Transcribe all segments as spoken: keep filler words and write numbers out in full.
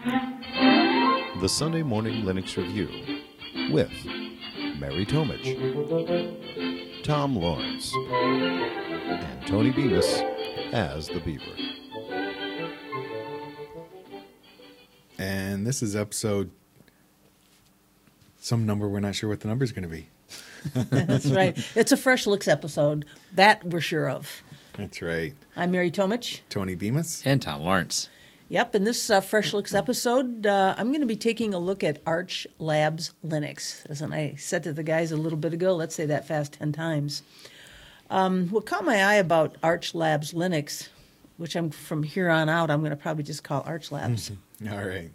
The Sunday Morning Linux Review with Mary Tomich, Tom Lawrence, and Tony Bemis as the Beaver. And this is episode, some number we're not sure what the number is going to be. That's right. It's a Fresh Looks episode. That we're sure of. That's right. I'm Mary Tomich. Tony Bemis. And Tom Lawrence. Yep, in this uh, Fresh Looks episode, uh, I'm going to be taking a look at Arch Labs Linux. As I said to the guys a little bit ago, let's say that fast ten times. Um, what caught my eye about Arch Labs Linux, which I'm from here on out, I'm going to probably just call Arch Labs. All right.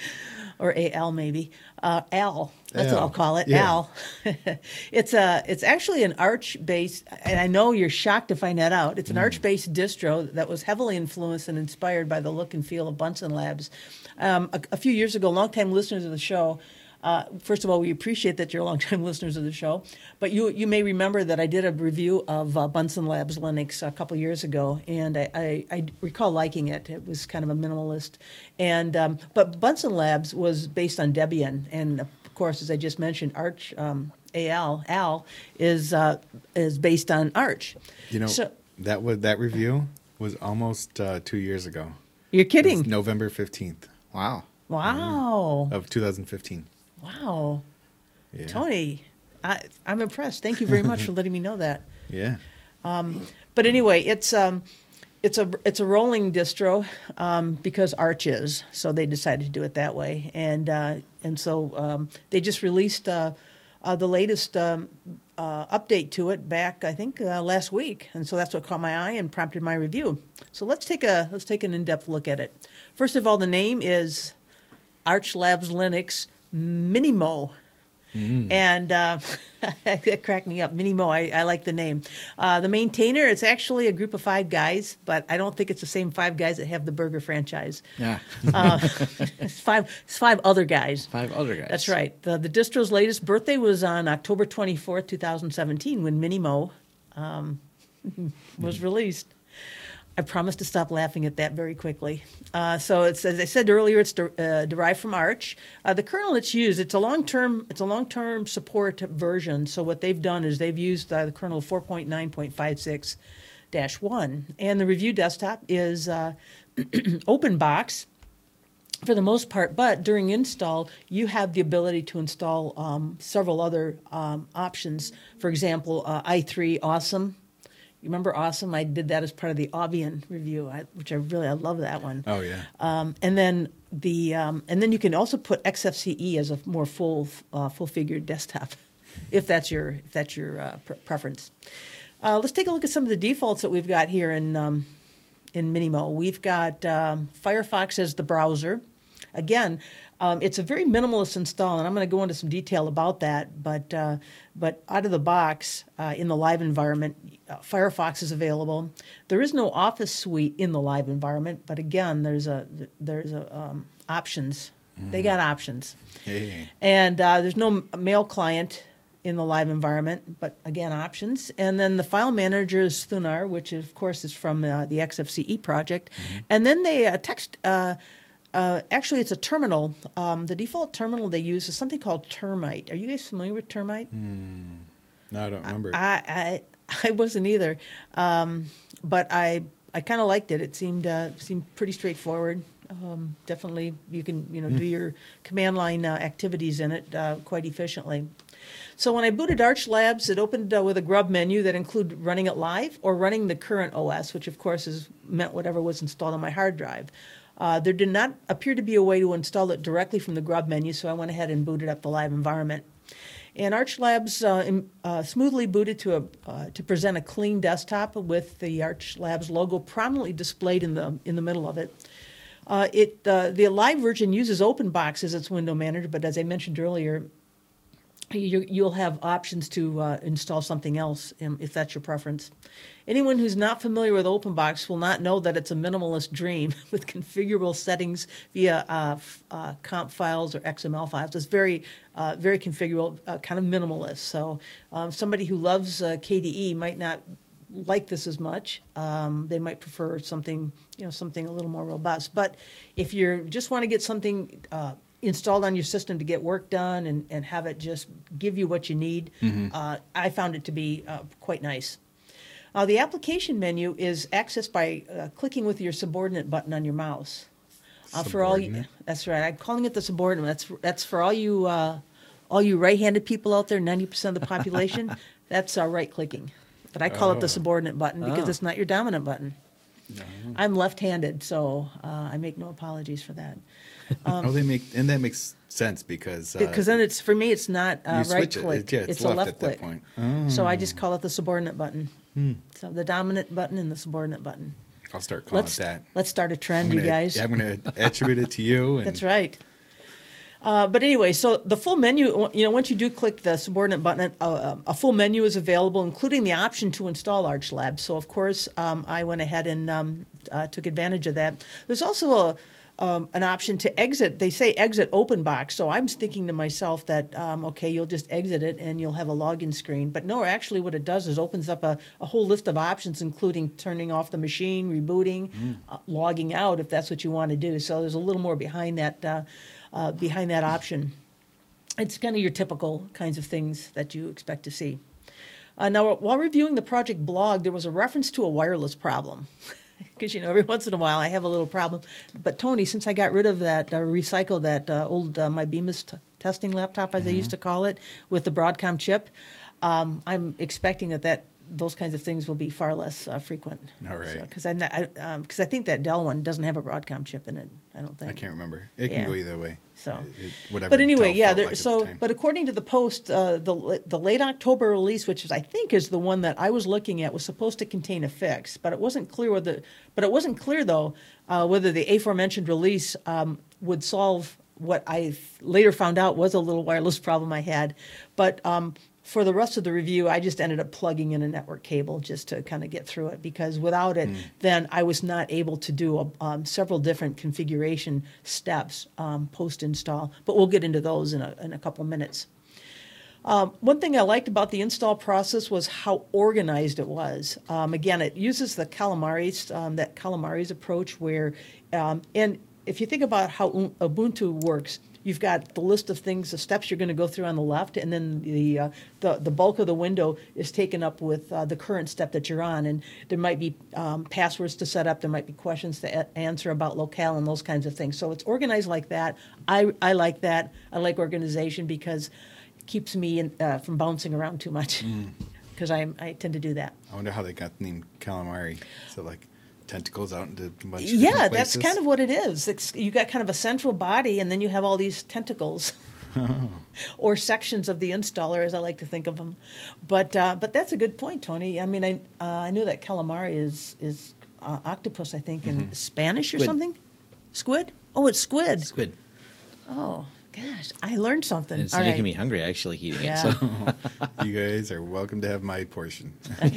Or A L maybe. Uh, Al, that's Al. what I'll call it, Yeah. Al. it's a, it's actually an Arch-based, and I know you're shocked to find that out. It's an Mm. Arch-based distro that was heavily influenced and inspired by the look and feel of Bunsen Labs. Um, a, a few years ago, longtime listeners of the show, uh, first of all, we appreciate that you're longtime listeners of the show, but you you may remember that I did a review of uh, Bunsen Labs Linux a couple years ago, and I, I, I recall liking it. It was kind of a minimalist, and um, but Bunsen Labs was based on Debian, and of course, as I just mentioned, Arch um, A L Al is uh, is based on Arch. You know, So- that was, that review was almost uh, two years ago. You're It was kidding? November fifteenth Wow. Wow! of two thousand fifteen. Wow, Yeah. Tony, I, I'm impressed. Thank you very much for letting me know that. Yeah. But anyway, it's um, it's a it's a rolling distro um, because Arch is, so they decided to do it that way, and uh, and so um, they just released uh, uh, the latest um, uh, update to it back, I think, uh, last week, and so that's what caught my eye and prompted my review. So let's take a let's take an in-depth look at it. First of all, the name is Arch Labs Linux Minimo. And uh, it cracked me up. Minimo, I, I like the name. Uh, the maintainer, it's actually a group of five guys, but I don't think it's the same five guys that have the burger franchise. Yeah. Uh, it's five It's five other guys. Five other guys. That's right. The, the distro's latest birthday was on October twenty-fourth, twenty seventeen, when Minimo um, was released. I promise to stop laughing at that very quickly. Uh, so it's, as I said earlier, it's de- uh, derived from Arch. Uh, the kernel that's used, it's a long-term, it's a long-term support version. So what they've done is they've used uh, the kernel four point nine point five six dash one, and the review desktop is uh, OpenBox for the most part. But during install, you have the ability to install um, several other um, options. For example, uh, i three Awesome. You remember Awesome? I did that as part of the Avian review, I, which I really I love that one. Oh, yeah. Um, and then the um, and then you can also put X F C E as a more full uh, full figured desktop, if that's your if that's your uh, pre- preference. Uh, let's take a look at some of the defaults that we've got here in um, in Minimo. We've got um, Firefox as the browser. Again, um, it's a very minimalist install, and I'm going to go into some detail about that. But uh, but out of the box, uh, in the live environment, uh, Firefox is available. There is no Office Suite in the live environment, but again, there's a there's a um, options. They got options, Hey. and uh, there's no mail client in the live environment, but again, options. And then the file manager is Thunar, which of course is from uh, the X F C E project, and then they uh, text. Uh, Uh, actually, it's a terminal. Um, the default terminal they use is something called Termite. Are you guys familiar with Termite? No, I don't remember. I, I I wasn't either, um, but I I kind of liked it. It seemed uh, seemed pretty straightforward. Um, definitely, you can you know do your command line uh, activities in it uh, quite efficiently. So when I booted Arch Labs, it opened uh, with a grub menu that included running it live or running the current O S, which of course is meant whatever was installed on my hard drive. Uh, there did not appear to be a way to install it directly from the grub menu, so I went ahead and booted up the live environment. And Arch Labs uh, im- uh, smoothly booted to a uh, to present a clean desktop with the Arch Labs logo prominently displayed in the in the middle of it. Uh, it uh, the live version uses OpenBox as its window manager, but as I mentioned earlier, you, you'll have options to uh, install something else um, if that's your preference. Anyone who's not familiar with OpenBox will not know that it's a minimalist dream with configurable settings via uh, f- uh, comp files or X M L files. It's very, uh, very configurable, uh, kind of minimalist. So um, somebody who loves uh, K D E might not like this as much. Um, they might prefer something, you know, something a little more robust. But if you just want to get something uh, installed on your system to get work done and, and have it just give you what you need, mm-hmm. uh, I found it to be uh, quite nice. Uh, the application menu is accessed by uh, clicking with your subordinate button on your mouse. Uh, for all you, that's right. I'm calling it the subordinate. That's that's for all you uh, all you right-handed people out there. ninety percent of the population. That's uh, right-clicking, but I call oh. it the subordinate button because Oh. it's not your dominant button. No. I'm left-handed, so uh, I make no apologies for that. Um, oh, they make and that makes sense because uh, Because then it's for me, it's not uh, you switch right it. click. It- yeah, it's a left left at that click. point. So I Oh. just call it the subordinate button. Hmm. So the dominant button and the subordinate button. I'll start calling Let's it that. let's start a I'm trend, gonna, you guys. Yeah, I'm going to attribute it to you. And That's right. Uh, but anyway, so the full menu, you know, once you do click the subordinate button, uh, a full menu is available, including the option to install ArchLab. So, of course, um, I went ahead and um, uh, took advantage of that. There's also a, um, an option to exit. They say exit OpenBox. So I'm thinking to myself that, um, okay, you'll just exit it and you'll have a login screen. But no, actually what it does is opens up a, a whole list of options, including turning off the machine, rebooting, mm. uh, logging out if that's what you want to do. So there's a little more behind that uh, Uh, behind that option. It's kind of your typical kinds of things that you expect to see. Uh, now, while reviewing the project blog, there was a reference to a wireless problem. Because, you know, every once in a while I have a little problem. But, Tony, since I got rid of that, uh, recycled that uh, old uh, my Bemis t- testing laptop, as mm-hmm. they used to call it, with the Broadcom chip, um, I'm expecting that, that those kinds of things will be far less uh, frequent. All right. Because so, I, I, um, I think that Dell one doesn't have a Broadcom chip in it, I don't think. I can't remember. It Yeah. can go either way. So, it, whatever. but anyway, Dell yeah. felt There, like at so, the time. but according to the post, uh, the the late October release, which is I think is the one that I was looking at, was supposed to contain a fix, but it wasn't clear whether. But it wasn't clear though uh, whether the aforementioned release um, would solve what I later found out was a little wireless problem I had. But um, for the rest of the review, I just ended up plugging in a network cable just to kind of get through it, because without it, mm. then I was not able to do a, um, several different configuration steps um, post-install. But we'll get into those in a, in a couple minutes. Um, one thing I liked about the install process was how organized it was. Um, again, it uses the Calamares, um, that Calamares approach where, um, and if you think about how Ubuntu works, you've got the list of things, the steps you're going to go through on the left, and then the uh, the, the bulk of the window is taken up with uh, the current step that you're on. And there might be um, passwords to set up, there might be questions to a- answer about locale and those kinds of things. So it's organized like that. I, I like that. I like organization because it keeps me in, uh, from bouncing around too much, because mm. I I tend to do that. I wonder how they got the name calamari. So like tentacles out into a bunch of yeah, different that's places? kind of what it is. It's, you got kind of a central body, and then you have all these tentacles, oh. or sections of the installer, as I like to think of them. But uh, but that's a good point, Tony. I mean, I uh, I knew that calamari is is uh, octopus, I think, in mm-hmm. Spanish or Squid. something. Squid? Oh, it's squid. Squid. Oh gosh, I learned something. It's all making right. me hungry actually eating Yeah. it. So. You guys are welcome to have my portion.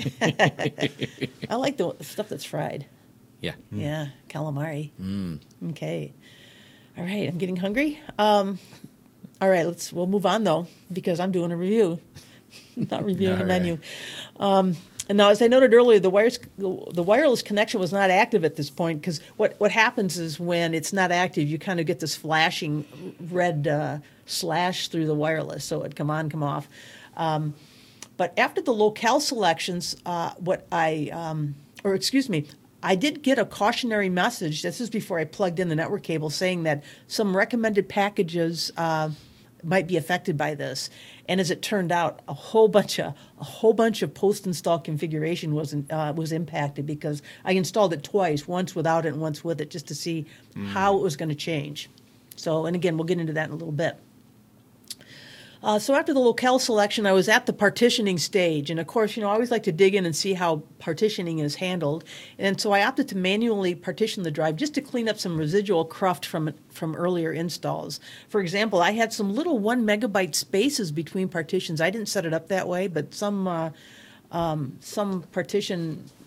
I like the stuff that's fried. Yeah. Mm. Yeah, calamari. Mm. Okay. All right, I'm getting hungry. Um, all right, let's. We'll move on though, because I'm doing a review, not reviewing All a right. menu. Um, and now, as I noted earlier, the wires, the wireless connection was not active at this point, because what what happens is when it's not active, you kind of get this flashing red uh, slash through the wireless, so it'd come on, come off. Um, but after the locale selections, uh, what I, um, or excuse me. I did get a cautionary message, this is before I plugged in the network cable, saying that some recommended packages uh, might be affected by this. And as it turned out, a whole bunch of a whole bunch of post-install configuration was uh, was impacted, because I installed it twice, once without it and once with it, just to see mm. how it was going to change. So, and again, we'll get into that in a little bit. Uh, so after the locale selection, I was at the partitioning stage. And, of course, you know, I always like to dig in and see how partitioning is handled. And so I opted to manually partition the drive just to clean up some residual cruft from from earlier installs. For example, I had some little one megabyte spaces between partitions. I didn't set it up that way, but some uh, um, some partition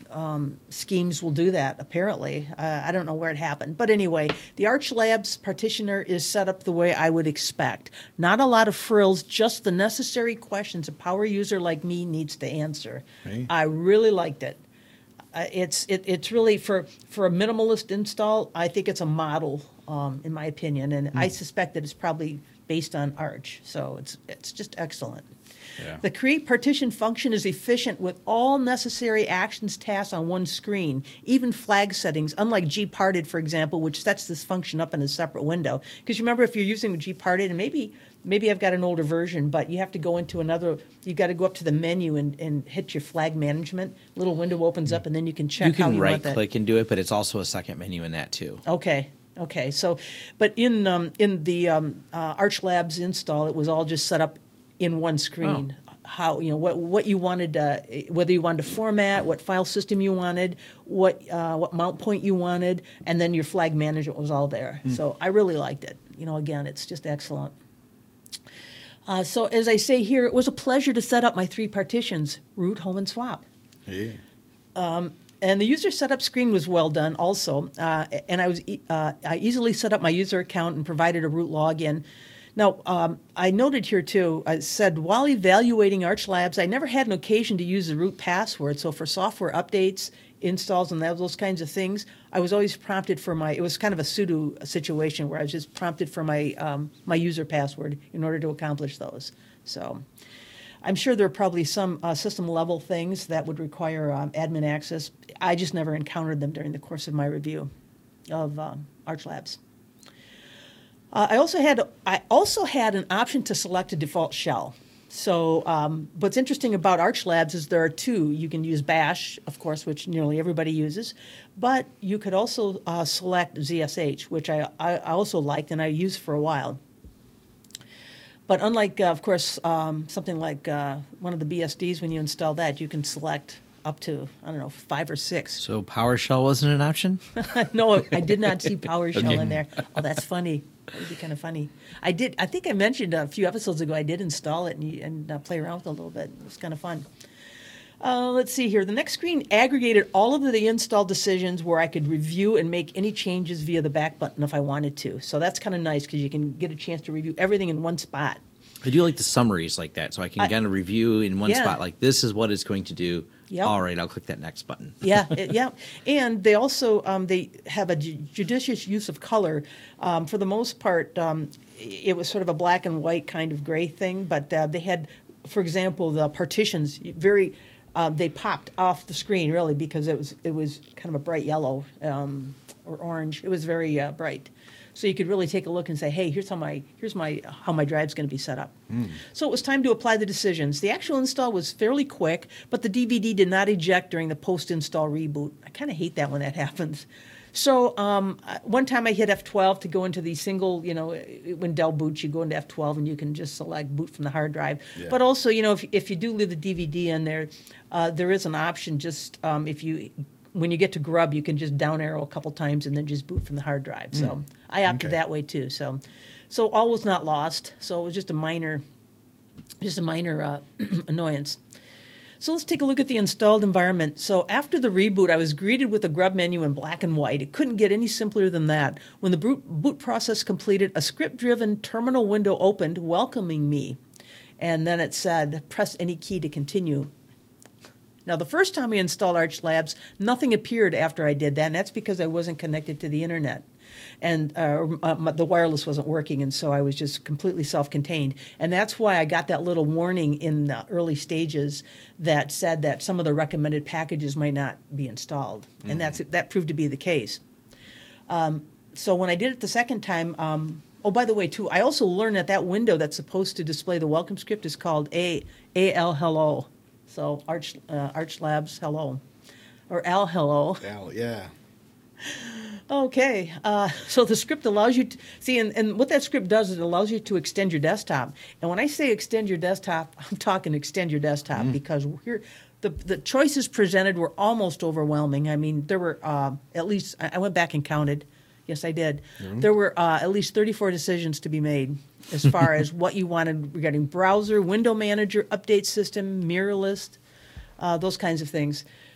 um, schemes will do that, apparently. Uh, I don't know where it happened. But anyway, the Arch Labs partitioner is set up the way I would expect. Not a lot of frills, just the necessary questions a power user like me needs to answer. Right. I really liked it. Uh, it's it, it's really, for, for a minimalist install, I think it's a model, um, in my opinion. And I suspect that it's probably based on Arch. So it's it's just excellent. Yeah. The create partition function is efficient with all necessary actions tasks on one screen, even flag settings, unlike gparted, for example, which sets this function up in a separate window. Because remember, if you're using gparted, and maybe maybe I've got an older version, but you have to go into another, you've got to go up to the menu and, and hit your flag management. Little window opens up, and then you can check You how can you want that. right-click and do it, but it's also a second menu in that, too. Okay. Okay. So, but in um, in the um, uh, Arch Labs install, it was all just set up in one screen. Oh. How, you know, what what you wanted, uh, whether you wanted to format, what file system you wanted, what uh, what mount point you wanted, and then your flag management was all there. Mm. So I really liked it. You know, again, it's just excellent. Uh, so as I say here, it was a pleasure to set up my three partitions: root, home, and swap. Yeah. And the user setup screen was well done also. Uh, and I was e- uh, I easily set up my user account and provided a root login. Now, um, I noted here too, I said, while evaluating Arch Labs, I never had an occasion to use the root password. So for software updates, installs, and those kinds of things, I was always prompted for my, it was kind of a sudo situation where I was just prompted for my, um, my user password in order to accomplish those. So I'm sure there are probably some uh, system-level things that would require um, admin access. I just never encountered them during the course of my review of um, Arch Labs. Uh, I also had I also had an option to select a default shell. So um, what's interesting about Arch Labs is there are two. You can use Bash, of course, which nearly everybody uses, but you could also uh, select Z S H, which I, I also liked and I used for a while. But unlike, uh, of course, um, something like uh, one of the B S Ds, when you install that, you can select up to, I don't know, five or six. So PowerShell wasn't an option? No, I did not see PowerShell Okay. in there. Oh, that's funny. That would be kind of funny. I did. I think I mentioned a few episodes ago I did install it and, and uh, play around with it a little bit. It was kind of fun. Uh, let's see here. The next screen aggregated all of the install decisions where I could review and make any changes via the back button if I wanted to. So that's kind of nice because you can get a chance to review everything in one spot. I do like the summaries like that, so I can I- kind of review in one Yeah. spot, like this is what it's going to do. Yep. All right, I'll click that next button. Yeah, it- yeah, and they also um, they have a ju- judicious use of color. Um, for the most part, um, it was sort of a black and white kind of gray thing, but uh, they had, for example, the partitions very. Uh, they popped off the screen really because it was it was kind of a bright yellow um, or orange. It was very uh, bright. So you could really take a look and say, "Hey, here's how my here's my how my drive's going to be set up." Mm. So it was time to apply the decisions. The actual install was fairly quick, but the D V D did not eject during the post-install reboot. I kind of hate that when that happens. So um, one time I hit F twelve to go into the single, you know, when Dell boots, you go into F twelve and you can just select boot from the hard drive. Yeah. But also, you know, if if you do leave the D V D in there, uh, there is an option. Just um, if you when you get to Grub, you can just down arrow a couple times and then just boot from the hard drive. So Mm. I opted Okay. that way too. So, so all was not lost. So it was just a minor, just a minor uh, annoyance. So let's take a look at the installed environment. So after the reboot, I was greeted with a Grub menu in black and white. It couldn't get any simpler than that. When the boot, boot process completed, a script-driven terminal window opened, welcoming me. And then it said, press any key to continue. Now, the first time I installed Arch Labs, nothing appeared after I did that, and that's because I wasn't connected to the internet. And uh, uh, the wireless wasn't working, and so I was just completely self-contained. And that's why I got that little warning in the early stages that said that some of the recommended packages might not be installed. Mm-hmm. And that's that proved to be the case. Um, so when I did it the second time, um, oh, by the way, too, I also learned that that window that's supposed to display the welcome script is called A AL Hello. So Arch uh, Arch Labs Hello, or Al Hello. Al, yeah. Okay, uh, so the script allows you to see, and, and what that script does is it allows you to extend your desktop. And when I say extend your desktop, I'm talking extend your desktop mm. because here, the the choices presented were almost overwhelming. I mean, there were uh, at least I, I went back and counted. Yes, I did. Mm. There were uh, at least thirty-four decisions to be made as far as what you wanted regarding browser, window manager, update system, mirror list, uh, those kinds of things.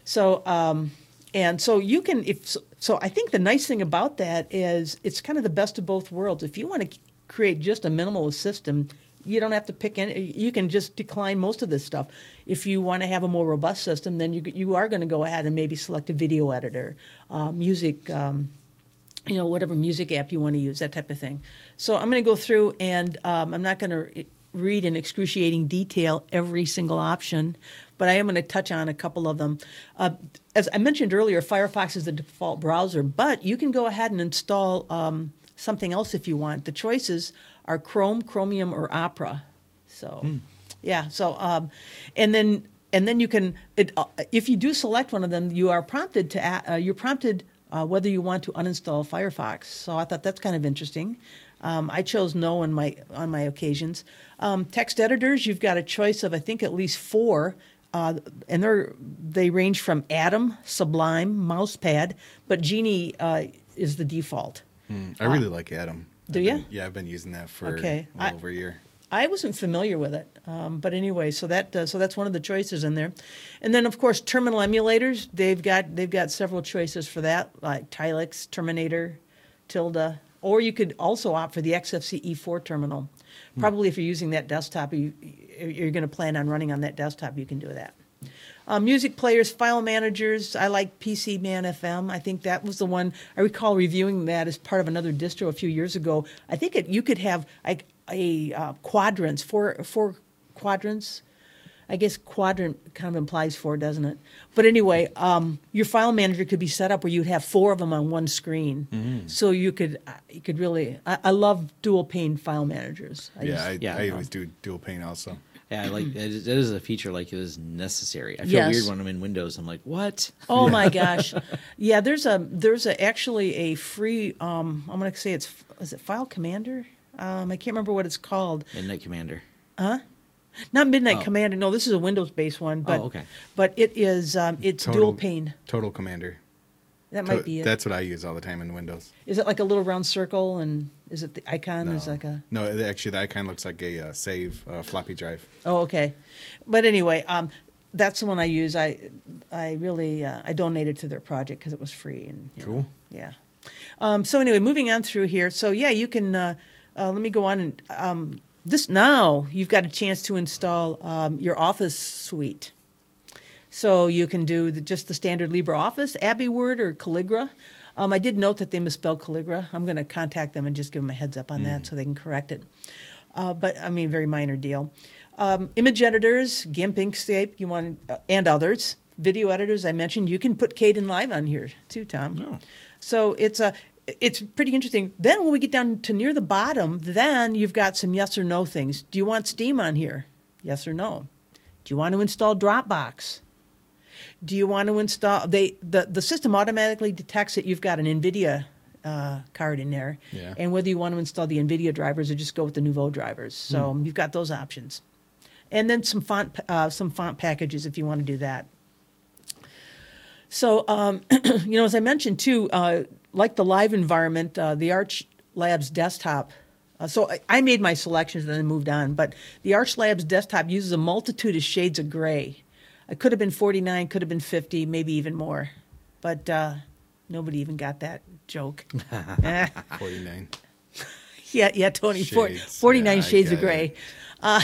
So, um, and so you can, if so, so I think the nice thing about that is it's kind of the best of both worlds. If you want to create just a minimalist system, you don't have to pick any, you can just decline most of this stuff. If you want to have a more robust system, then you you are going to go ahead and maybe select a video editor, uh, music, um, you know, whatever music app you want to use, that type of thing. So I'm going to go through and um, I'm not going to read in excruciating detail every single option, but I am going to touch on a couple of them. Uh, as I mentioned earlier, Firefox is the default browser, but you can go ahead and install um, something else if you want. The choices are Chrome, Chromium, or Opera. So, mm. yeah. So, um, and then and then you can, it, uh, if you do select one of them, you are prompted to add, uh, you're prompted uh, whether you want to uninstall Firefox. So I thought that's kind of interesting. Um, I chose no on my on my occasions. Um, text editors, you've got a choice of I think at least four, uh, and they're they range from Atom, Sublime, Mousepad, but Genie uh, is the default. Mm, I really uh, like Atom. Do I've you? Been, yeah, I've been using that for okay. well I, over a year. I wasn't familiar with it, um, but anyway, so that uh, so that's one of the choices in there, and then of course terminal emulators. They've got they've got several choices for that, like Tilix, Terminator, Tilda, or you could also opt for the X F C E four terminal. Hmm. Probably if you're using that desktop, you, you're going to plan on running on that desktop, you can do that. Uh, music players, file managers. I like P C Man F M. I think that was the one I recall reviewing that as part of another distro a few years ago. I think it, you could have like a uh, quadrants, four four quadrants. I guess quadrant kind of implies four, doesn't it? But anyway, um, your file manager could be set up where you'd have four of them on one screen, mm-hmm. so you could you could really. I, I love dual pane file managers. I yeah, just, I, yeah, I um, always do dual pane also. Yeah, I like that is, that is a feature like it is necessary. I feel Yes. weird when I'm in Windows. I'm like, what? Oh my gosh, yeah. There's a there's a actually a free. Um, I'm going to say it's is it File Commander. Um, I can't remember what it's called. Midnight Commander. Huh? Not Midnight Oh. Commander. No, this is a Windows-based one. But, Oh, okay. But it is um, it's Total- dual pane. Total Commander. That To- might be it. That's what I use all the time in Windows. Is it like a little round circle, and is it the icon? No, Is like a no it- actually, the icon looks like a uh, save uh, floppy drive. oh, okay. But anyway, um, that's the one I use. I I really uh, I donated to their project because it was free and you Cool. know, yeah. Um, so anyway, moving on through here. So yeah, you can. Uh, uh, let me go on and um, this now you've got a chance to install um, your Office suite. So you can do the, just the standard LibreOffice, AbiWord, or Calligra. Um, I did note that they misspelled Calligra. I'm going to contact them and just give them a heads up on mm. that so they can correct it. Uh, but, I mean, very minor deal. Um, image editors, GIMP, Inkscape, you want, uh, and others. Video editors, I mentioned. You can put Kdenlive on here, too, Tom. Oh. So it's a... It's pretty interesting. Then when we get down to near the bottom, then you've got some yes or no things. Do you want Steam on here? Yes or no. Do you want to install Dropbox? Do you want to install... They the, the system automatically detects that you've got an NVIDIA uh, card in there, Yeah. and whether you want to install the NVIDIA drivers or just go with the Nouveau drivers. So Hmm. you've got those options. And then some font uh, some font packages if you want to do that. So, um, you know, as I mentioned, too, uh, like the live environment, uh, the Arch Labs desktop, uh, so I, I made my selections and then moved on, but the Arch Labs desktop uses a multitude of shades of gray. It could have been forty-nine, could have been fifty, maybe even more. But uh, nobody even got that joke. Eh. forty-nine. Yeah, yeah, Tony, four, Shades. forty-nine Yeah, I shades of get gray. it. Uh,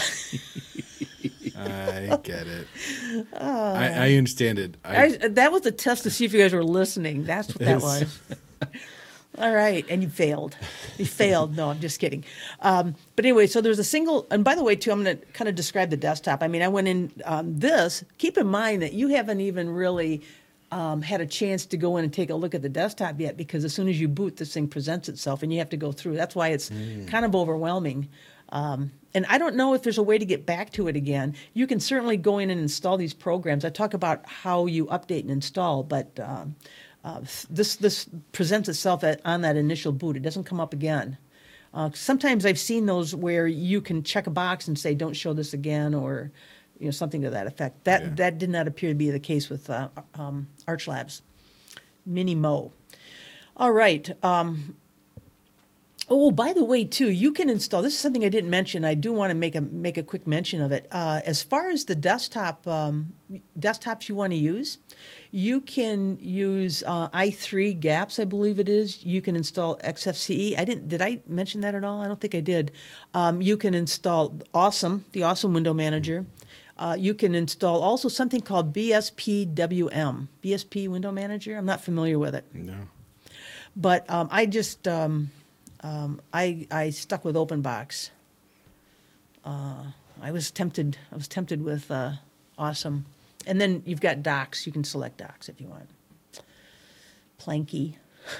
I get it. I, I understand it. I, I, that was a test to see if you guys were listening. That's what that Yes. was. All right, and you failed. You failed. No, I'm just kidding. Um, but anyway, so there's a single, and by the way, too, I'm going to kind of describe the desktop. I mean, I went in um, this. Keep in mind that you haven't even really um, had a chance to go in and take a look at the desktop yet, because as soon as you boot, this thing presents itself, and you have to go through. That's why it's mm. kind of overwhelming. Um, and I don't know if there's a way to get back to it again. You can certainly go in and install these programs. I talk about how you update and install, but um, uh, this this presents itself at, on that initial boot. It doesn't come up again. Uh, sometimes I've seen those where you can check a box and say, "Don't show this again," or you know something to that effect. That Yeah. that did not appear to be the case with uh, um, ArchLabs. Mini Mo. All right. Um, Oh, by the way, too, you can install. This is something I didn't mention. I do want to make a make a quick mention of it. Uh, as far as the desktop um, desktops you want to use, you can use uh, i three GApps, I believe it is. You can install X F C E. I didn't. Did I mention that at all? I don't think I did. Um, you can install Awesome, the Awesome Window Manager. Uh, you can install also something called B S P W M, B S P Window Manager. I'm not familiar with it, No. but um, I just. Um, Um, I I stuck with OpenBox. Uh, I was tempted. I was tempted with uh, Awesome, and then you've got Docs. You can select Docs if you want. Planky,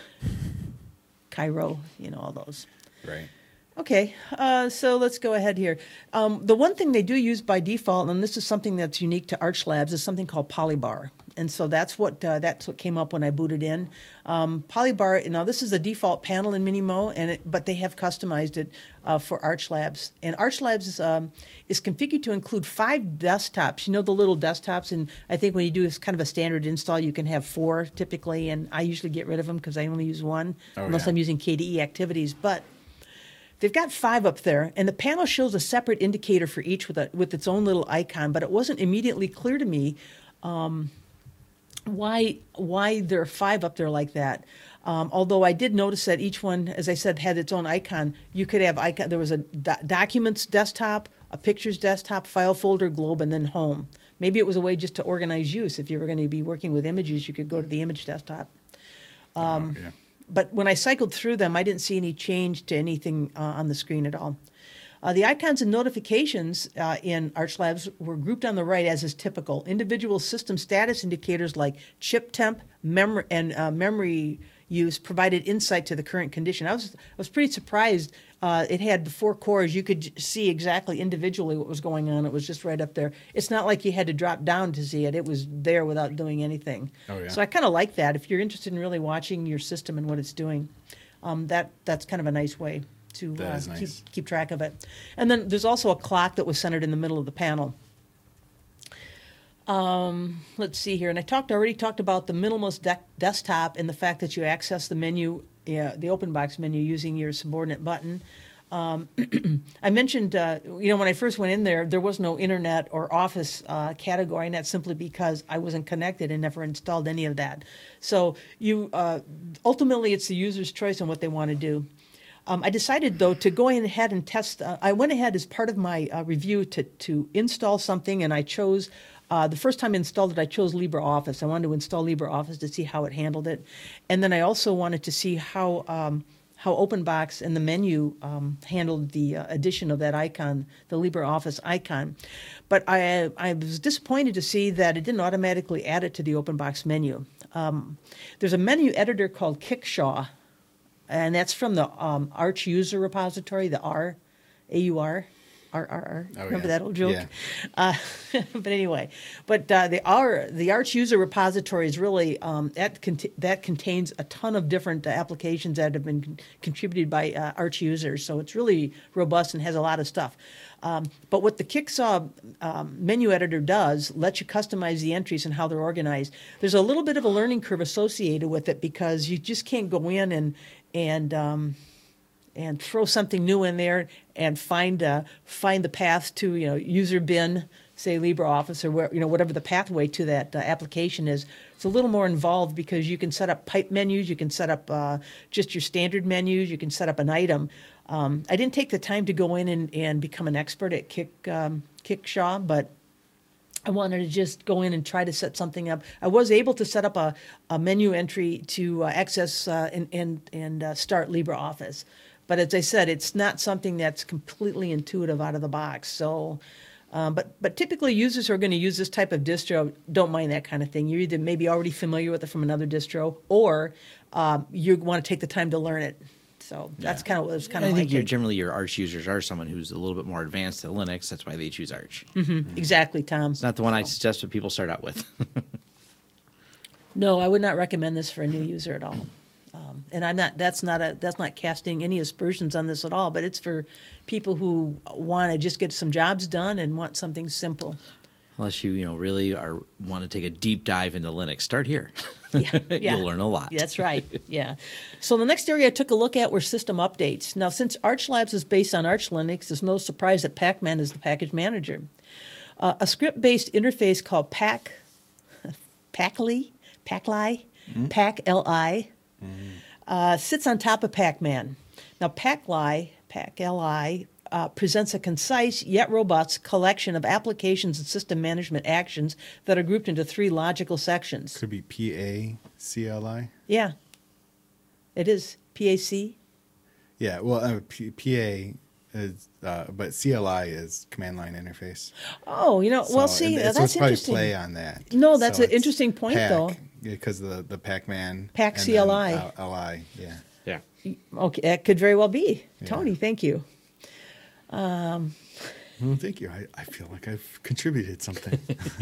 Cairo, you know all those. Right. Okay, uh, so let's go ahead here. Um, the one thing they do use by default, and this is something that's unique to Arch Labs, is something called Polybar. And so that's what uh, that's what came up when I booted in. Um, Polybar, now this is a default panel in Minimo, and it, but they have customized it uh, for Arch Labs. And Arch Labs is, um, is configured to include five desktops. You know the little desktops, and I think when you do this kind of a standard install, you can have four typically, and I usually get rid of them because I only use one, Oh, unless yeah. I'm using K D E activities. But they've got five up there, and the panel shows a separate indicator for each with a, with its own little icon, but it wasn't immediately clear to me um, why why there are five up there like that. Um, although I did notice that each one, as I said, had its own icon. You could have icon. There was a do- documents desktop, a pictures desktop, file folder, globe, and then home. Maybe it was a way just to organize use. If you were going to be working with images, you could go to the image desktop. Um, yeah. But when I cycled through them, I didn't see any change to anything uh, on the screen at all. Uh, the icons and notifications uh, in Arch Labs were grouped on the right as is typical. Individual system status indicators like chip temp mem- and uh, memory use provided insight to the current condition. I was I was pretty surprised. Uh, it had the four cores. You could j- see exactly individually what was going on. It was just right up there. It's not like you had to drop down to see it. It was there without doing anything. Oh, yeah. So I kind of like that. If you're interested in really watching your system and what it's doing, um, that that's kind of a nice way to That uh, is nice. keep keep track of it. And then there's also a clock that was centered in the middle of the panel. Um, let's see here, and I talked already talked about the minimalist de- desktop and the fact that you access the menu, yeah, the open box menu using your subordinate button. Um, I mentioned, uh, you know, when I first went in there, there was no internet or office uh, category, and that's simply because I wasn't connected and never installed any of that. So you uh, ultimately, it's the user's choice on what they want to do. Um, I decided, though, to go ahead and test. Uh, I went ahead as part of my uh, review to, to install something, and I chose, uh, the first time I installed it, I chose LibreOffice. I wanted to install LibreOffice to see how it handled it. And then I also wanted to see how um, how OpenBox and the menu um, handled the uh, addition of that icon, the LibreOffice icon. But I, I was disappointed to see that it didn't automatically add it to the OpenBox menu. Um, there's a menu editor called Kickshaw, and that's from the um, Arch User Repository, the R, A U R, R R R. Oh, Remember yeah. that old joke? Yeah. Uh, but anyway, but uh, the R, the Arch User Repository is really um, that cont- that contains a ton of different uh, applications that have been con- contributed by uh, Arch users. So it's really robust and has a lot of stuff. Um, but what the Kicksaw um, menu editor does lets you customize the entries and how they're organized. There's a little bit of a learning curve associated with it because you just can't go in and and um, and throw something new in there and find uh, find the path to, you know, user bin, say LibreOffice, or where, you know, whatever the pathway to that uh, application is. It's a little more involved because you can set up pipe menus, you can set up uh, just your standard menus, you can set up an item. Um, I didn't take the time to go in and, and become an expert at Kick um, Kickshaw, but I wanted to just go in and try to set something up. I was able to set up a, a menu entry to uh, access uh, and and, and uh, start LibreOffice. But as I said, it's not something that's completely intuitive out of the box. So, um, but but typically users who are going to use this type of distro don't mind that kind of thing. You're either maybe already familiar with it from another distro, or um, you want to take the time to learn it. So that's kind of what was kind of I my think you're, take. generally your Arch users are someone who's a little bit more advanced to Linux. That's why they choose Arch. Mm-hmm. Exactly, Tom. It's not the one I suggest that people start out with. No, I would not recommend this for a new user at all. Um, and I'm not. That's not a. That's not casting any aspersions on this at all. But it's for people who want to just get some jobs done and want something simple. Unless you, you know, really are want to take a deep dive into Linux, start here. Yeah, yeah. You'll learn a lot. That's right. Yeah. So the next area I took a look at were system updates. Now, since Arch Labs is based on Arch Linux, there's no surprise that Pacman is the package manager. Uh, a script-based interface called Pack, Packly, Packli, mm-hmm. Packli, mm-hmm. uh, sits on top of Pacman. Now, Packli, Packli, Uh, presents a concise yet robust collection of applications and system management actions that are grouped into three logical sections. Could be P A C L I. Yeah, it is P A C. Yeah, well, uh, P- PA is, uh, but C L I is command line interface. Oh, you know, So, well, see, and that's so it's probably interesting. play on that. No, that's So an it's interesting point, Pac, though. because the the Pac-Man. Pac and C L I. then L- LI, yeah. Yeah. Okay, that could very well be. Yeah. Tony, thank you. Well, thank you. I, I feel like I've contributed something.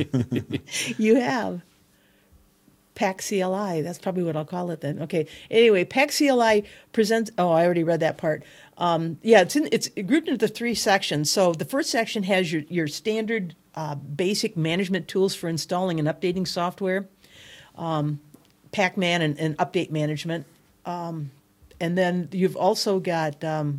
You have. Pack C L I, that's probably what I'll call it then. Okay. Anyway, Pack C L I presents. Oh, I already read that part. Um, yeah, it's in, it's grouped into three sections. So the first section has your your standard uh, basic management tools for installing and updating software, um, Pacman and, and update management, um, and then you've also got. Um,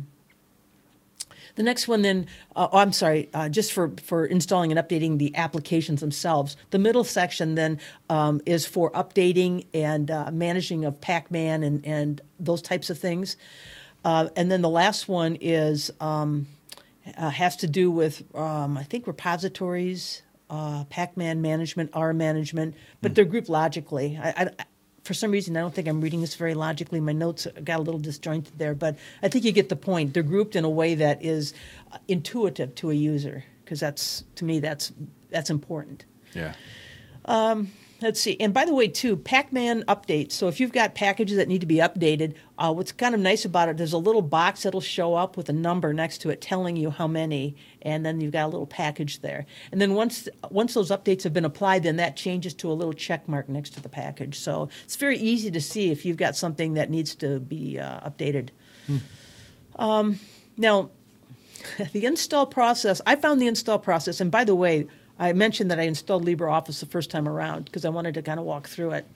The next one then, uh, oh, I'm sorry, uh, just for, for installing and updating the applications themselves. The middle section then um, is for updating and uh, managing of Pacman and, and those types of things. Uh, and then the last one is um, uh, has to do with, um, I think, repositories, uh, Pacman management, R management, but mm. they're grouped logically. I, I, For some reason, I don't think I'm reading this very logically. My notes got a little disjointed there, but I think you get the point. They're grouped in a way that is intuitive to a user, because that's, to me, that's that's important. Yeah. Um, let's see. And by the way, too, Pacman updates. So if you've got packages that need to be updated, uh, what's kind of nice about it, there's a little box that'll show up with a number next to it telling you how many, and then you've got a little package there. And then once once those updates have been applied, then that changes to a little check mark next to the package. So it's very easy to see if you've got something that needs to be uh, updated. Hmm. Um, now, the install process, I found the install process, and by the way, I mentioned that I installed LibreOffice the first time around because I wanted to kind of walk through it.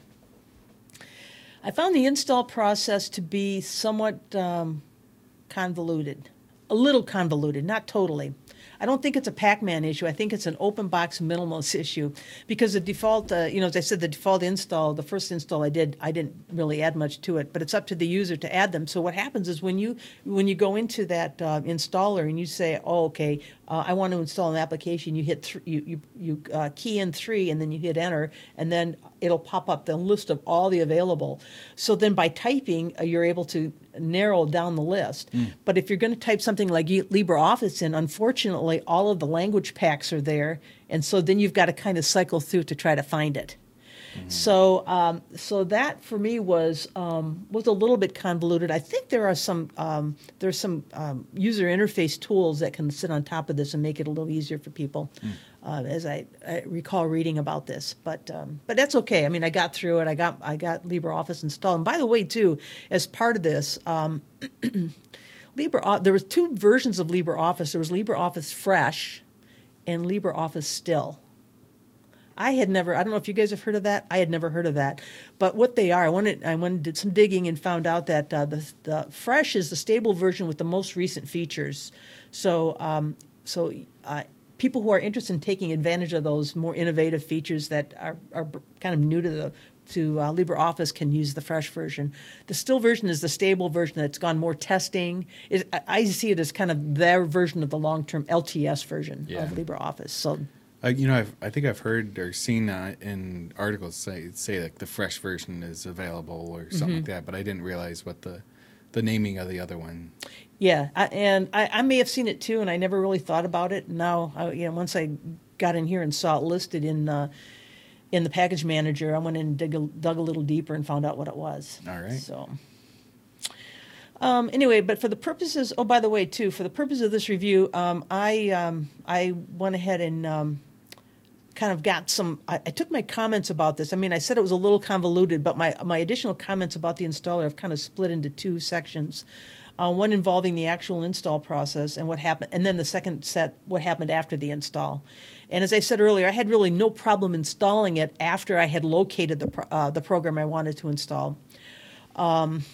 I found the install process to be somewhat um, convoluted, a little convoluted, not totally. I don't think it's a Pacman issue. I think it's an open box minimalist issue because the default, uh, you know, as I said, the default install, the first install I did, I didn't really add much to it, but it's up to the user to add them. So what happens is when you when you go into that uh, installer and you say, oh, okay, uh, I want to install an application, you hit th- you you, you uh, key in three and then you hit enter, and then it'll pop up the list of all the available. So then by typing, uh, you're able to narrow down the list. Mm. But if you're going to type something like LibreOffice in, unfortunately, all of the language packs are there, and so then you've got to kind of cycle through to try to find it. Mm-hmm. So, um, so that for me was um, was a little bit convoluted. I think there are some um, there's some um, user interface tools that can sit on top of this and make it a little easier for people. Mm. Uh, as I, I recall reading about this, but um, but that's okay. I mean, I got through it. I got I got LibreOffice installed. And by the way, too, as part of this, um, Libre there was two versions of LibreOffice. There was LibreOffice Fresh and LibreOffice Still. I had never. I don't know if you guys have heard of that. I had never heard of that. But what they are, I went. I went and did some digging and found out that uh, the the Fresh is the stable version with the most recent features. So um, so. Uh, People who are interested in taking advantage of those more innovative features that are, are kind of new to the to uh, LibreOffice can use the Fresh version. The Still version is the stable version that's gone more testing. It, I, I see it as kind of their version of the long-term L T S version yeah. of LibreOffice. So, uh, you know, I've, I think I've heard or seen uh, in articles say say like the Fresh version is available or something mm-hmm. like that, but I didn't realize what the the naming of the other one. Yeah, I, and I, I may have seen it too, and I never really thought about it. Now, I, you know, once I got in here and saw it listed in uh, in the package manager, I went in and dig a, dug a little deeper and found out what it was. All right. So, um, anyway, but for the purposes, oh, by the way, too, for the purpose of this review, um, I um, I went ahead and um, kind of got some. I, I took my comments about this. I mean, I said it was a little convoluted, but my my additional comments about the installer have kind of split into two sections. Uh, one involving the actual install process and what happened, and then the second set, what happened after the install. And as I said earlier, I had really no problem installing it after I had located the pro- uh, the program I wanted to install. Um,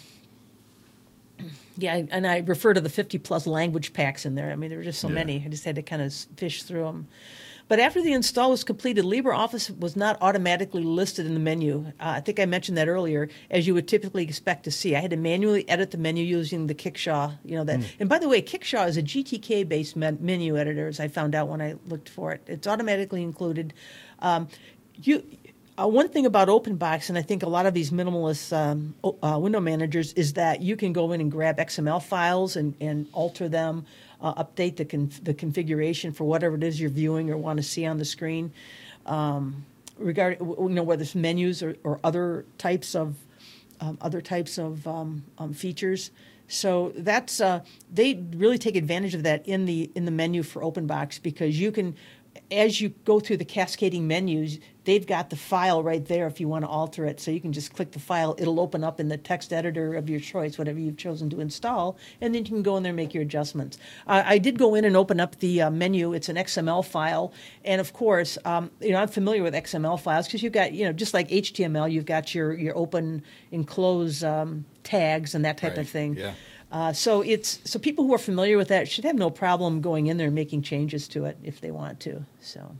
yeah, and I refer to the fifty plus language packs in there. I mean, there were just so Yeah. many. I just had to kind of fish through them. But after the install was completed, LibreOffice was not automatically listed in the menu. Uh, I think I mentioned that earlier, as you would typically expect to see. I had to manually edit the menu using the Kickshaw, you know that. Mm. And by the way, Kickshaw is a G T K-based men- menu editor, as I found out when I looked for it. It's automatically included. Um, you. Uh, one thing about OpenBox, and I think a lot of these minimalist um, uh, window managers, is that you can go in and grab X M L files and, and alter them, uh, update the conf- the configuration for whatever it is you're viewing or want to see on the screen. Um, regarding, you know, whether it's menus or, or other types of um, other types of um, um, features. So that's uh, they really take advantage of that in the in the menu for OpenBox, because you can, as you go through the cascading menus, they've got the file right there if you want to alter it. So you can just click the file. It'll open up in the text editor of your choice, whatever you've chosen to install, and then you can go in there and make your adjustments. Uh, I did go in and open up the uh, menu. It's an X M L file. And, of course, um, you know, I'm familiar with X M L files because you've got, you know, just like H T M L, you've got your, your open and close um, tags and that type Right. of thing. Yeah. Uh, so it's so people who are familiar with that should have no problem going in there and making changes to it if they want to. So,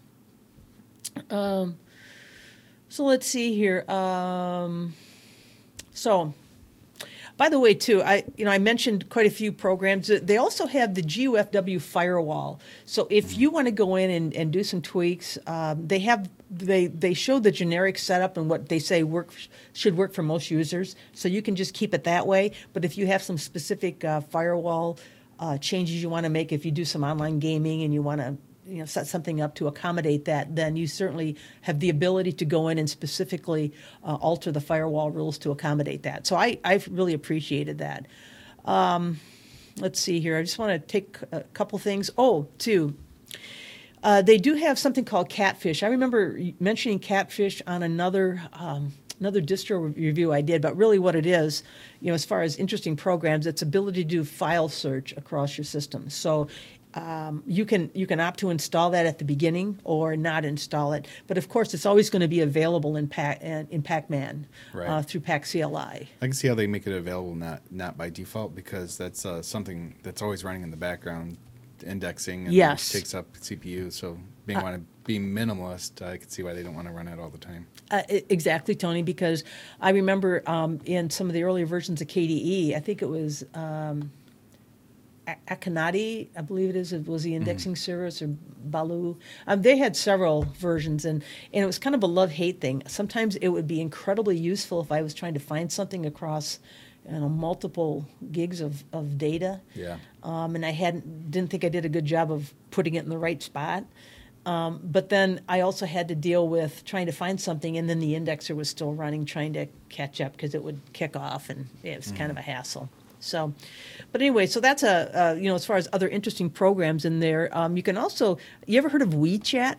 um, so let's see here. Um, so, by the way, too, I you know I mentioned quite a few programs. They also have the G U F W firewall. So if you want to go in and, and do some tweaks, um, they have. They they show the generic setup and what they say work should work for most users. So you can just keep it that way. But if you have some specific uh, firewall uh, changes you want to make, if you do some online gaming and you want to you know set something up to accommodate that, then you certainly have the ability to go in and specifically uh, alter the firewall rules to accommodate that. So I I've really appreciated that. Um, let's see here. I just want to take a couple things. Oh, too. Uh, they do have something called Catfish. I remember mentioning Catfish on another um, another distro review I did, but really what it is, you know, as far as interesting programs, it's ability to do file search across your system. So um, you can you can opt to install that at the beginning or not install it. But of course, it's always going to be available in Pac in Pacman Right. uh, through PacCLI. I can see how they make it available not not by default, because that's uh, something that's always running in the background, indexing, and Yes. takes up C P U. So being Uh, want to be minimalist, I can see why they don't want to run it all the time. Uh, e- exactly, Tony, because I remember um, in some of the earlier versions of K D E, I think it was um, A- Akonadi, I believe it is, it was the indexing service, or Baloo. Um, they had several versions, and, and it was kind of a love-hate thing. Sometimes it would be incredibly useful if I was trying to find something across you know, multiple gigs of, of data. Yeah. Um, and I hadn't didn't think I did a good job of putting it in the right spot. Um, but then I also had to deal with trying to find something, and then the indexer was still running, trying to catch up because it would kick off, and it was mm. kind of a hassle. So, but anyway, so that's a uh, you know as far as other interesting programs in there. Um, you can also you ever heard of WeChat?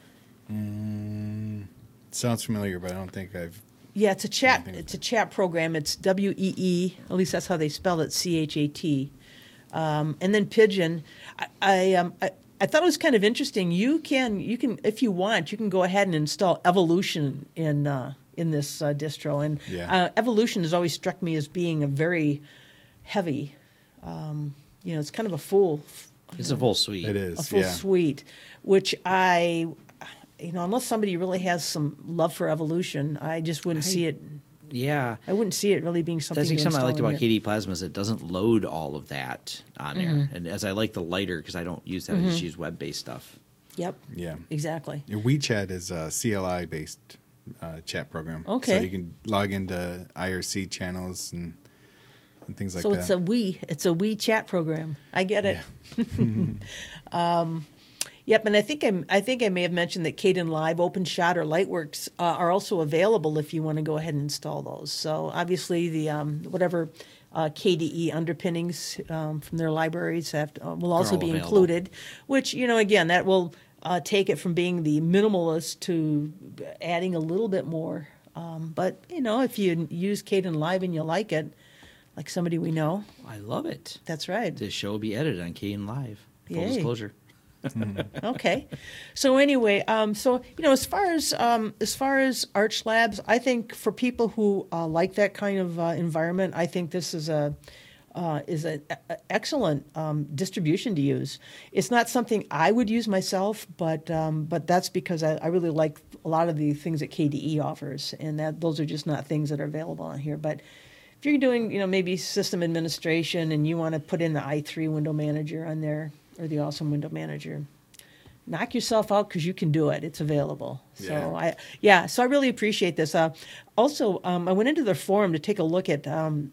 Mm, sounds familiar, but I don't think I've. Yeah, it's a chat. It's a chat program. It's W E E. At least that's how they spell it. C H A T. Um, and then Pigeon. I I, um, I I thought it was kind of interesting. You can you can if you want you can go ahead and install Evolution in uh, in this uh, distro. And Yeah. uh, Evolution has always struck me as being a very heavy. Um, you know, it's kind of a full. It's a full suite. It is. A full yeah. suite, which I. You know, unless somebody really has some love for Evolution, I just wouldn't I, see it. Yeah, I wouldn't see it really being something. That's like to something I liked install in about here. K D E Plasma is it doesn't load all of that on Mm-hmm. there, and as I like the lighter because I don't use that, Mm-hmm. I just use web-based stuff. Yep. Yeah. Exactly. Your WeChat is a C L I-based uh, chat program. Okay. So you can log into I R C channels and, and things like so that. it's a we. It's a we chat program. I get it. um, yep. And I think I'm, I think I may have mentioned that Kden Live, OpenShot, or Lightworks uh, are also available if you want to go ahead and install those. So obviously the um, whatever uh, K D E underpinnings um, from their libraries have to, uh, will also all be available. included. Which you know again that will uh, take it from being the minimalist to adding a little bit more. Um, but you know if you use Kden Live and you like it. like somebody we know. I love it. That's right. This show will be edited on K N Live. Full Yay. disclosure. Okay. So anyway, um, so you know, as far as um, as far as Arch Labs, I think for people who uh, like that kind of uh, environment, I think this is a uh, is an excellent um, distribution to use. It's not something I would use myself, but um, but that's because I, I really like a lot of the things that K D E offers, and that those are just not things that are available on here. But if you're doing, you know, maybe system administration and you want to put in the i three window manager on there, or the Awesome Window Manager, knock yourself out because you can do it. It's available. Yeah. So I, yeah. So I really appreciate this. Uh, also, um, I went into their forum to take a look at. Um,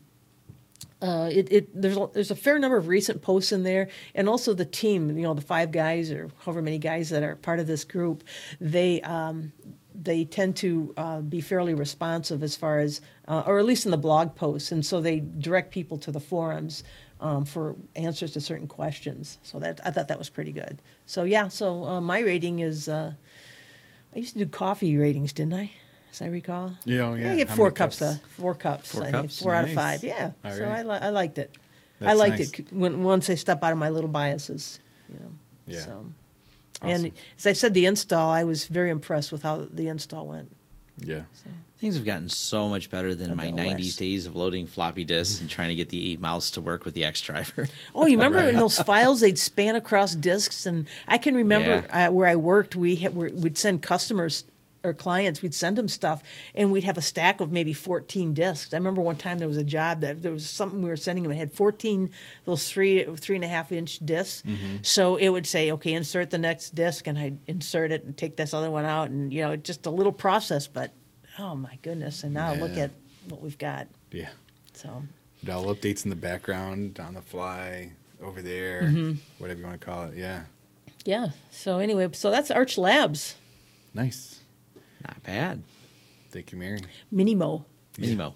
uh, it, it there's a, there's a fair number of recent posts in there, and also the team. You know, the five guys or however many guys that are part of this group. They um, they tend to uh, be fairly responsive as far as, uh, or at least in the blog posts, and so they direct people to the forums. Um, for answers to certain questions. So that I thought that was pretty good. So yeah, so uh, my rating is, uh, I used to do coffee ratings, didn't I? As I recall. Yeah, oh, yeah. I get How four many cups. cups? Uh, four cups. Four I cups? think, four out of Nice. five. Yeah. All so right. I, li- I liked it. I That's liked nice. it when once I step out of my little biases. You know. Yeah. So. Awesome. And as I said, the install, I was very impressed with how the install went. Yeah. Things have gotten so much better than A my bit nineties less. days of loading floppy disks and trying to get the mouse to work with the X driver. Oh, you remember Right. in those files they'd span across disks, and I can remember uh, where I worked. We had, we'd send customers or clients, we'd send them stuff, and we'd have a stack of maybe fourteen disks. I remember one time there was a job that there was something we were sending them. It had fourteen those three three and a half inch disks. So it would say, okay, insert the next disk, and I'd insert it and take this other one out, and you know, just a little process, but. Oh my goodness! And now look Yeah. at what we've got. Yeah. So It all updates in the background, on the fly, over there, Mm-hmm. whatever you want to call it. Yeah. yeah. So anyway, so that's Arch Labs Nice. Not bad. Thank you, Mary. Minimo. Minimo.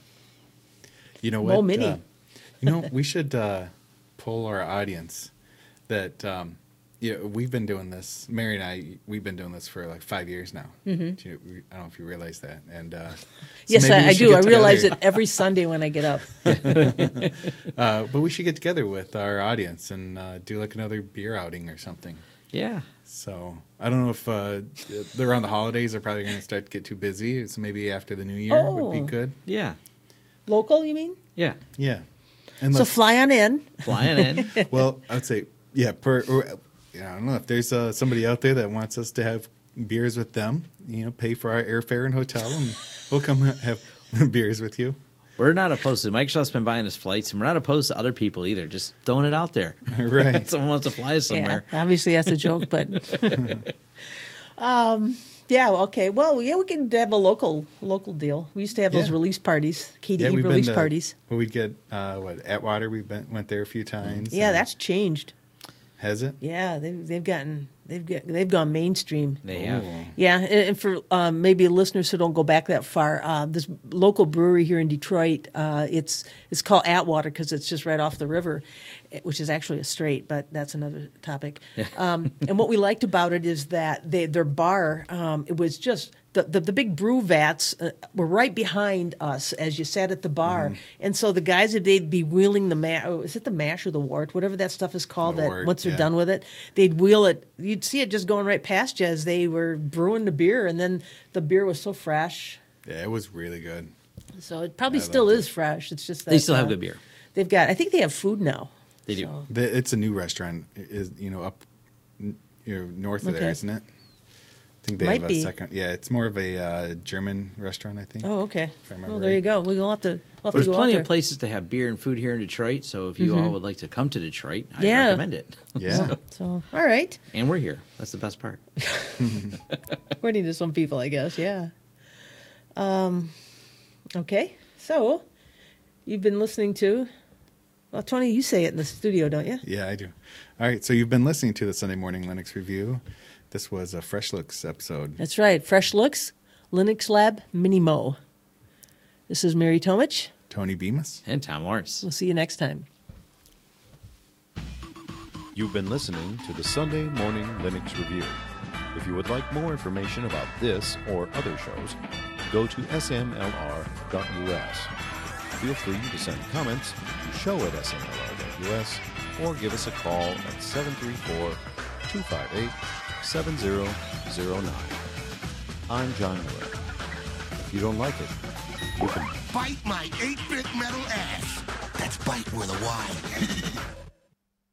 You know Mo what? Mini. Uh, you know, we should uh, poll our audience that, um, yeah, we've been doing this. Mary and I, we've been doing this for like five years now. Mm-hmm. You, we, I don't know if you realize that. And uh, so Yes, maybe I, we I should do. get I realize together. it every Sunday when I get up. Uh, but we should get together with our audience and uh, do like another beer outing or something. Yeah. So I don't know if uh, around the holidays they're probably going to start to get too busy. So maybe after the new year would be Oh. good. Yeah. Local, you mean? Yeah. Yeah. And So let's- fly on in. Flying in. well, I would say yeah. Per, or, yeah, I don't know if there's uh, somebody out there that wants us to have beers with them. You know, pay for our airfare and hotel, and we'll come have beers with you. We're not opposed to Microsoft's been buying us flights, and we're not opposed to other people either. Just throwing it out there. Right. Someone wants to fly us somewhere. Yeah, obviously that's a joke, but um, yeah. Okay. Well, yeah, we can have a local local deal. We used to have those Yeah. release parties, K D E Yeah, we've release been to, parties. Well, we'd get uh, what Atwater. We have went there a few times. Yeah, and- that's changed. has it. Yeah, they've they've gotten they've got they've gone mainstream. They have. Ooh. Yeah, and and for um, maybe listeners who don't go back that far, uh, this local brewery here in Detroit, uh, it's it's called Atwater because it's just right off the river, eh, which is actually a strait, but that's another topic. Um, and what we liked about it is that they, their bar, um, it was just the, the, the big brew vats uh, were right behind us as you sat at the bar, and so the guys, they'd be wheeling the mash. Oh, is it the mash or the wort, whatever that stuff is called? The that wort, once they're yeah. done with it, they'd wheel it. You'd see it just going right past you as they were brewing the beer, and then the beer was so fresh. Yeah, it was really good. So it probably I still loved is it. fresh. It's just that They still have uh, good beer. They've got. I think they have food now. They do. So- The, it's a new restaurant. Is you know up, n- you know north of Okay. there, isn't it? I think they Might have be. a second. Yeah, it's more of a uh, German restaurant, I think. Oh, okay. If I remember Well, there you right. go. We'll have to. We'll have There's to go plenty out of there. places to have beer and food here in Detroit, so if you all would like to come to Detroit, I Yeah. recommend it. Yeah. So all right, And we're here. That's the best part. according to some people, I guess. Yeah. Um. Okay. So, you've been listening to. Well, Tony, you say it in the studio, don't you? Yeah, I do. All right, so you've been listening to the Sunday Morning Linux Review. This was a Fresh Looks episode. That's right. Fresh Looks, Linux Lab, Minimo. This is Mary Tomich. Tony Bemis. And Tom Lawrence. We'll see you next time. You've been listening to the Sunday Morning Linux Review. If you would like more information about this or other shows, go to s m l r dot u s. feel free to send comments to show at S N L R W S or give us a call at seven three four, two five eight, seven zero zero nine. I'm John Miller. If you don't like it, you can Bite my eight-bit metal ass. That's bite with a Y.